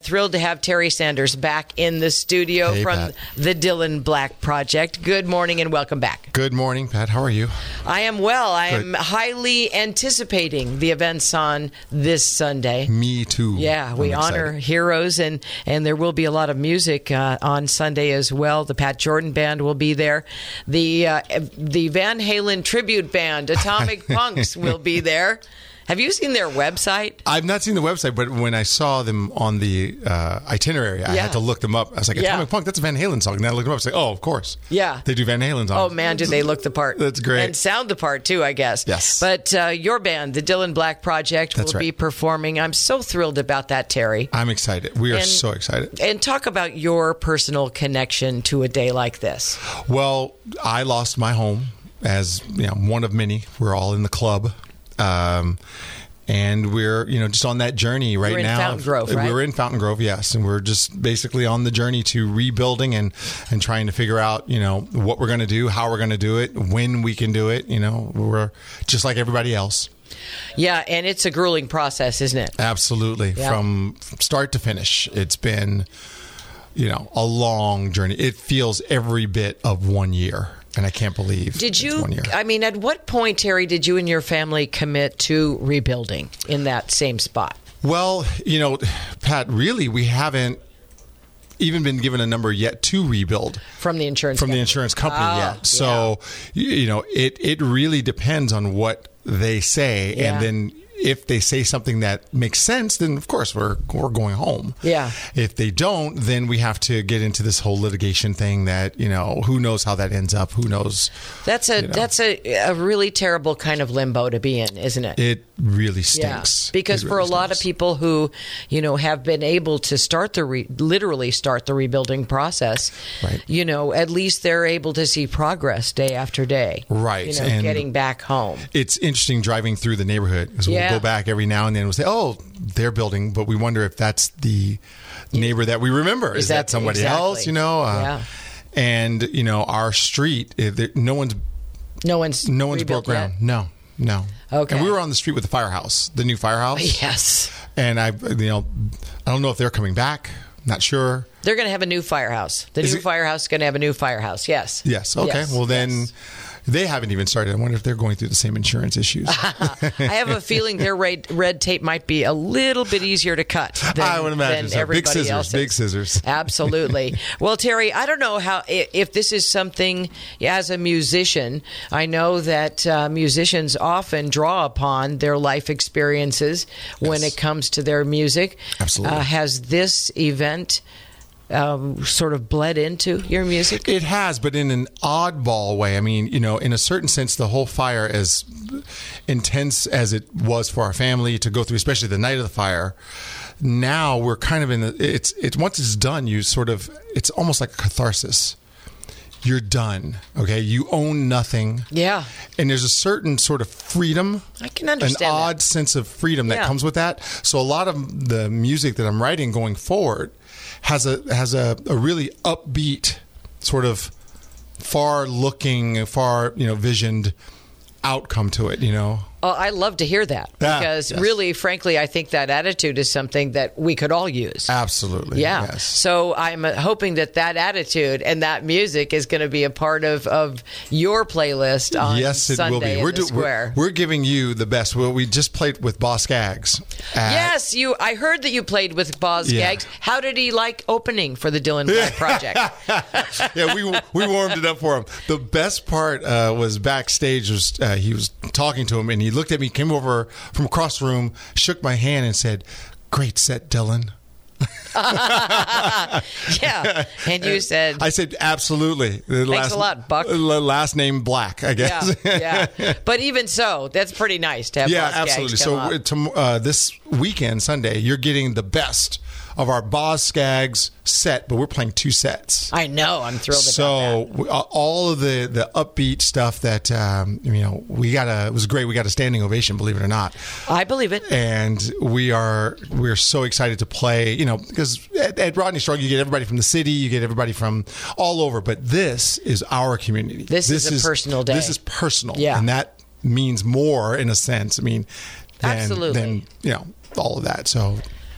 thrilled to have Terry Sanders back in the studio from Pat. the Dylan Black Project. Good morning and welcome back. Good morning, Pat. How are you? I am well. I am highly anticipating the events on this Sunday. Me too. Yeah, we honor heroes, and there will be a lot of music on Sunday as well. The Pat Jordan Band will be there. The Van Halen tribute band, Atomic Punks, will be there. Have you seen their website? I've not seen the website, but when I saw them on the itinerary, I had to look them up. I was like, Atomic Punk, that's a Van Halen song. And then I looked them up and said, oh, of course. Yeah. They do Van Halen songs. Oh, man, do they look the part. That's great. And sound the part, too, I guess. Yes. But your band, the Dylan Black Project, will be performing. I'm so thrilled about that, Terry. I'm excited. We are so excited. And talk about your personal connection to a day like this. Well, I lost my home as one of many. We're all in the club. And we're, just on that journey right now. We're in Fountain Grove, right? We're in Fountain Grove, yes. And we're just basically on the journey to rebuilding and trying to figure out, what we're going to do, how we're going to do it, when we can do it. We're just like everybody else. Yeah, and it's a grueling process, isn't it? Absolutely. Yeah. From start to finish. It's been, a long journey. It feels every bit of 1 year. And I can't believe it's 1 year. I mean, at what point, Terry, did you and your family commit to rebuilding in that same spot? Well, Pat, really, we haven't even been given a number yet to rebuild. From the insurance company yet. So, it really depends on what they say. Yeah. And then if they say something that makes sense, then of course we're going home. Yeah. If they don't, then we have to get into this whole litigation thing that, who knows how that ends up? Who knows? That's a really terrible kind of limbo to be in, isn't it? It really stinks. Yeah. Because for a lot of people who, have been able to literally start the rebuilding process, right. At least they're able to see progress day after day. Right. And getting back home. It's interesting driving through the neighborhood. We'll go back every now and then and we'll say, oh, they're building, but we wonder if that's the neighbor that we remember. Is that somebody else, And, our street, no one's broke ground. No. Okay. And we were on the street with the firehouse, the new firehouse. Yes. And I don't know if they're coming back. Not sure. They're going to have a new firehouse. The new firehouse is going to have a new firehouse. Yes. Yes. Okay. Yes. Well, then they haven't even started. I wonder if they're going through the same insurance issues. I have a feeling their red tape might be a little bit easier to cut than, I would imagine than so. everybody else's. Big scissors. Absolutely. Well, Terry, I don't know if this is something as a musician. I know that musicians often draw upon their life experiences when it comes to their music. Absolutely. Has this event sort of bled into your music? It has, but in an oddball way. I mean, in a certain sense, the whole fire, as intense as it was for our family to go through, especially the night of the fire, now we're kind of in it's once it's done, it's almost like a catharsis. You're done. Okay. You own nothing. Yeah. And there's a certain sort of freedom. I can understand an odd sense of freedom that comes with that. So a lot of the music that I'm writing going forward has a really upbeat, sort of far-looking, visioned outcome to it, Oh, I love to hear that because really, frankly, I think that attitude is something that we could all use. Absolutely. Yeah. Yes. So I'm hoping that attitude and that music is going to be a part of your playlist on Sunday in the Square. We're giving you the best. Well, we just played with Boz Scaggs. Yes, I heard that you played with Boz Scaggs. How did he like opening for the Dylan Black Project? Yeah, we warmed it up for him. The best part was backstage. He was talking to him, and he looked at me, came over from across the room, shook my hand, and said, "Great set, Dylan." Yeah, and you said, I said, absolutely. Thanks a lot, Buck. Last name Black, I guess. Yeah. But even so, that's pretty nice to have. Yeah, absolutely. So this weekend, Sunday, you're getting the best of our Boz Scaggs set, but we're playing 2 sets. I know. I'm thrilled about that. So all of the upbeat stuff that, it was great. We got a standing ovation, believe it or not. I believe it. And we're so excited to play, because at Rodney Strong, you get everybody from the city, you get everybody from all over, but this is our community. This is a personal day. This is personal. Yeah. And that means more in a sense. I mean, absolutely. than all of that. So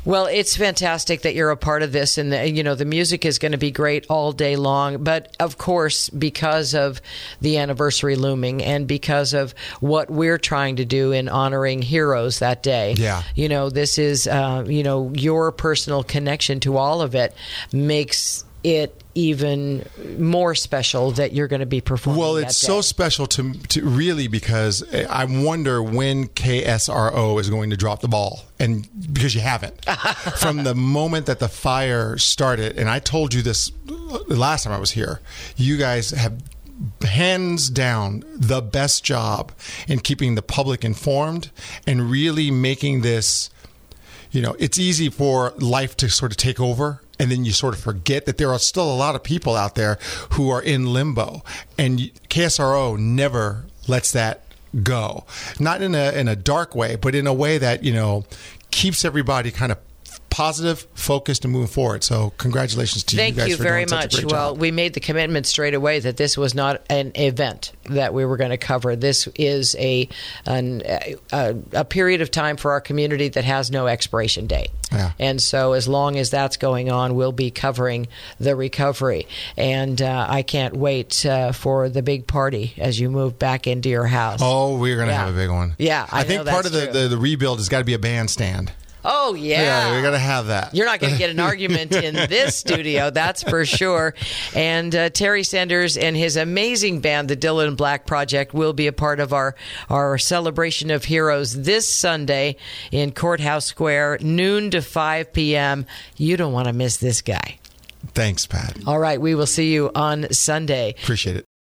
Well, it's fantastic that you're a part of this, and the music is going to be great all day long. But of course, because of the anniversary looming, and because of what we're trying to do in honoring heroes that day, this is your personal connection to all of it makes it even more special that you're going to be performing. Well, it's so special to really, because I wonder when KSRO is going to drop the ball, and because you haven't from the moment that the fire started. And I told you this the last time I was here. You guys have hands down the best job in keeping the public informed and really making this. It's easy for life to sort of take over. And then you sort of forget that there are still a lot of people out there who are in limbo. And KSRO never lets that go. Not in a dark way, but in a way that, keeps everybody kind of positive, focused, and moving forward. So congratulations to you guys. Thank you very much. Well, we made the commitment straight away that this was not an event that we were going to cover. This is a period of time for our community that has no expiration date. Yeah. And so as long as that's going on, we'll be covering the recovery. And I can't wait for the big party as you move back into your house. Oh, we're going to have a big one. Yeah, I think part of the rebuild has got to be a bandstand. Oh, yeah. Yeah, we got to have that. You're not going to get an argument in this studio, that's for sure. And Terry Sanders and his amazing band, the Dylan Black Project, will be a part of our celebration of heroes this Sunday in Courthouse Square, noon to 5 p.m. You don't want to miss this guy. Thanks, Pat. All right, we will see you on Sunday. Appreciate it.